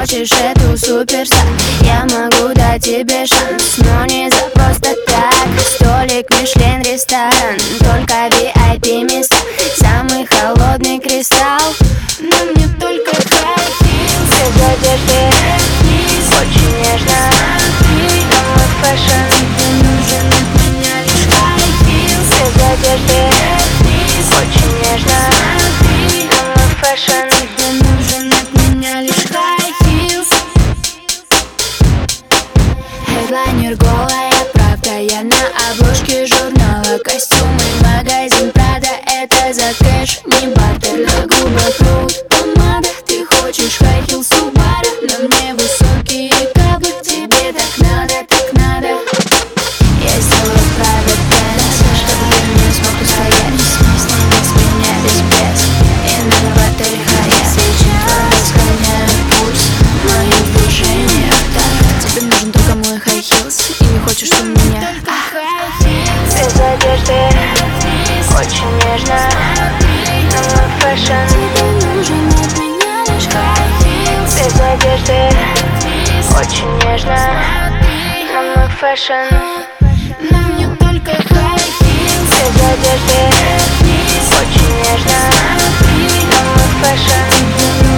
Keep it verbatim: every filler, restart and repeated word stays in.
хочешь эту суперстар, я могу дать тебе шанс, но не за просто так. Столик Мишлен ресторан, только ви ай пи места, самый холодный кристалл. Но мне только high heels. Без одежды, очень нежно, но мой фэшн. Тебе нужен от меня лишь high heels. Без одежды, очень нежно, но мой фэшн. Тебе нужен от меня лишь high heels. Хедлайнер голая правда, я на обложке журнала. Костюмы, магазин Прада, это за кэш, не бартер. На губах нюд, помада, ты хочешь high heels Subaru, но мне высокие каблы, тебе так надо, так надо. Я сделаю private dance, чтобы ты не смог устоять. Сними с меня весь пресс, и надо в отель Hyatt. Сейчас разгоняю пульс в моих движениях так. Тебе нужен только мой high heels, и не хочешь у меня без одежды, очень нежно, но мой фэшн. Тебе нужен от меня лишь high heels. Без одежды, очень нежно, но мой фэшн. Но мне только high heels. Без одежды, очень нежно, но мой фэшн.